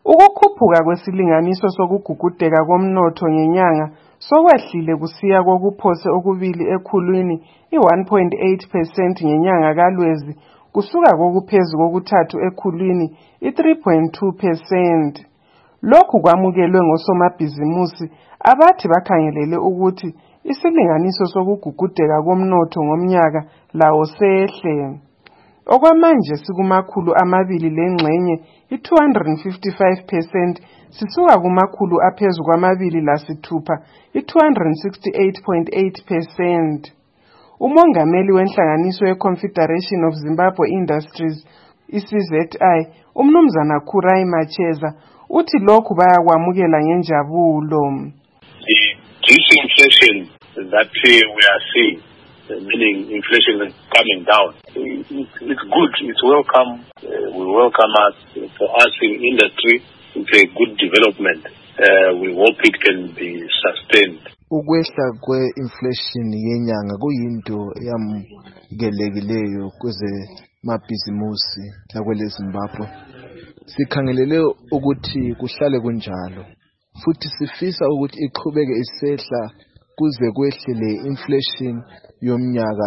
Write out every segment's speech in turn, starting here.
Ukukhuphuka kwesilinganiso sokugugudeka komnotho ngenyanga sokwehlile kusiya kokuphose okubili ekhulwini i-1.8% ngenyanga kaLwezi kusuka kokuphezu kokuthathu ekhulwini i-3.2%. Lokhu kwamukelwe ngosomabhizimusi abathi bakhangelele ukuthi isilinganiso sokugugudeka komnotho ngomnyaka lawo sehle. Okwamanje sikumakhulu amabili lengxenye i-255% sisuka kumakhulu aphezu kwamabili lasithupha i-268.8%. Umongameli wenhlanganiso ye-Confederation of Zimbabwe Industries, i-CZI, umnumzana Kurai Macheza, uthi lokhu bayakwamukela ngenjabulo. The disinflation that we are seeing, meaning inflation is coming down, it's good, it's welcome. We welcome us. For us in industry, it's a good development. We hope it can be sustained. Ukwehla kwe-inflation yenyanga kuyinto yamukelekileyo kweze mabhizimusi lakwele Zimbabwe. Sikhangelele ukuthi kuhlale kunjalo, futhi sifisa ukuthi iqhubeke isehla kuze kwehlele inflation yomnyaka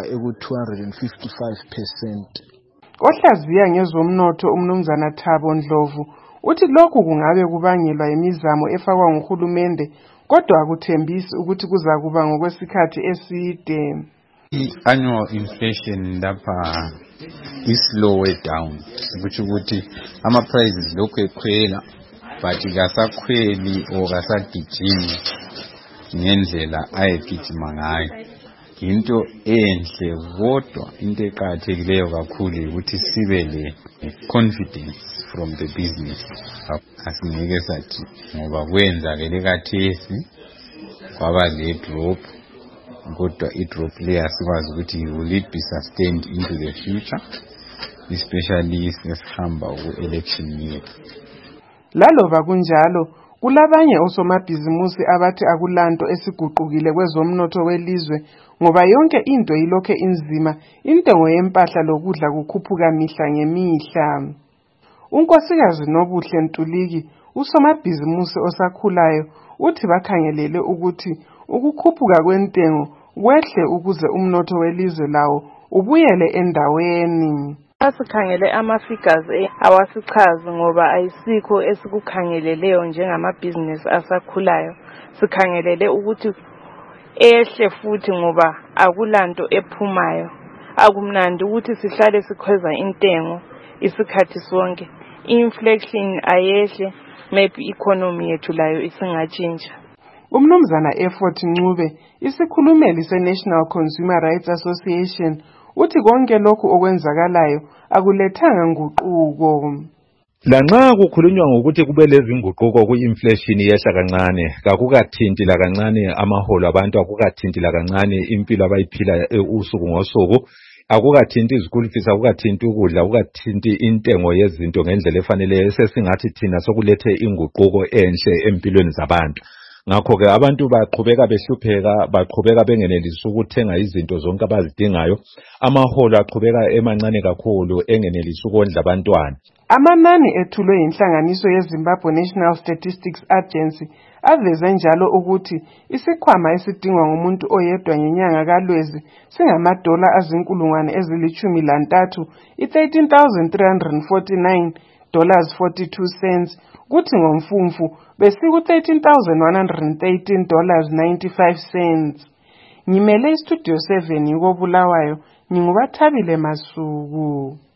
eku-255%. Ohlaziya ngezomnotho umnumzana Thabo Ndlovu uthi lokhu kungabe kubangelwa yimizamo efakwa nguhulumende kodwa akuthembisi ukuthi kuzakuba ngokwesikhathi eside. I-annual inflation lapha is-lower down, which ukuthi ama-prices lokhu ekhwela but kasakhweli or kasagijimi ngendlela ayegijima ngayo. Into enhle kodwa into eqakathekileyo kakhulu ukuthi sibe le confidence from the business. Asingeke sathi ngoba kwenzakele kathesi kwaba le drop, kodwa i-drop leya sikwazi ukuthi will it be sustained into the future, especially sesihamba ku-election year. Laloba kunjalo, kulabanye osomabhizimusi abathi akulanto esiguqukile kwezomnotho welizwe ngoba yonke into ilokhe inzima, intengo yempahla lokudla kukhuphuka mihla ngemihla. Unkosikazi Nobuhle Ntuliki, usomabhizimusi osakhulayo, uthi bakhangelele ukuthi ukukhuphuka kwentengo kwehle ukuze umnotho welizwe lawo ubuyele endaweni. Asikhangele ama-figures awasichazi ngoba ayisikho esikukhangeleleyo njengamabhizinisi asakhulayo. Sikhangelele ukuthi ehle futhi ngoba akulanto ephumayo. Akumnandi ukuthi sihlale sikhweza intengo isikhathi sonke. Inflation ayehle, maybe economy yethu layo isingatshintsha. Umnumzana Effort Ncube, isikhulumeli se-National Consumer Rights Association, uthi konke lokhu okwenzakalayo akulethanga nguquko. Lanxa kukhulunywa ngokuthi kube lezi nguquko ku-inflation yehla kancane, kakukathinti la kancane amaholo abantu, akukathinti la kancane impilo abayiphila usuku ngosuku, akukathinti izikulu fees, akukathinti ukudla, akukathinti intengo yezinto ngendlela efanele. Sesingathi thina sokulethe inguquko enhle empilweni zabantu. Ngakho-ke abantu baqhubeka behlupheka, baqhubeka bengenelisi ukuthenga izinto zonke abazidingayo. Amaholo aqhubeka emancane kakhulu engenelisi ukondla abantwana. Amanani ethulwe yinhlanganiso yeZimbabwe National Statistics Agency aveze njalo ukuthi isikhwama esidingwa ngumuntu oyedwa ngenyanga kaLwezi singamadola azinkulungwane ezili-13, $13,349.42, kuthi ngomfumfu besiku-$13,113.95. Ngimele iStudio 7 yuko Bulawayo, ngingubathabile Masuku.